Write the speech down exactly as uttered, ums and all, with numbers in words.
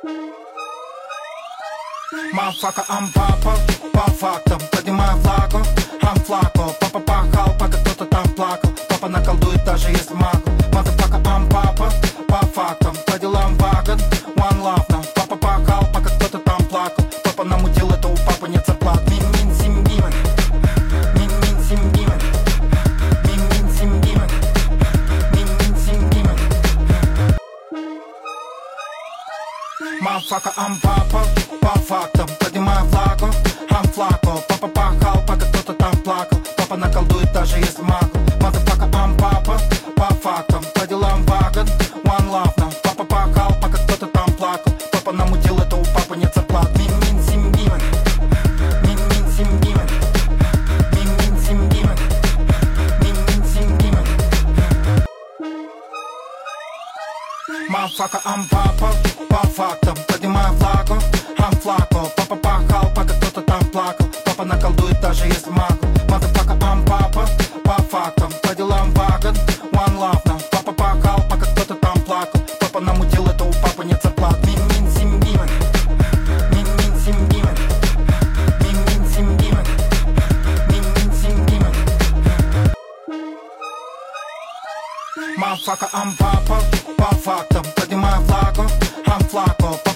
Мафака, ам папа, по фактам, поднимаю флагу, ам флагу. Папа пахал, пока кто-то там плакал. Папа наколдует, даже если могу. Мафака, ам папа, по фактам, по делам вагон, one love now. Папа пахал, пока кто-то там плакал. Папа намутил, это у папы нет зарплат. Мин-мин симгимен, мин-мин симгимен, мин-мин симгимен, мин-мин симгимен. Мафака, ам папа, по фактам, поднимаю флагу, ам флагу. Папа пахал, пока кто-то там плакал. Папа наколдует, даже если могу. Мафака, ам папа, по фактам, по делам вагон, one love now. Папа пахал, пока кто-то там плакал. Папа намутил, это у папы нет зарплат. Мин-мин симгимен, мин-мин симгимен, мин-мин симгимен, мин-мин симгимен. Мафака, ам папа, по фактам, поднимаю флагу, ам флагу. Папа пахал, пока кто-то там плакал. Папа наколдует, даже если могу. Мафака, ам папа, по фактам, по делам вагон, one love now. Папа пахал, пока кто-то там плакал. Папа намутил, это у папы нет зарплат. Мин-мин симгимен, мин-мин симгимен, мин-мин симгимен, мин-мин симгимен. Мафака, ам папа, по фактам, поднимаю флагу, ам флагу.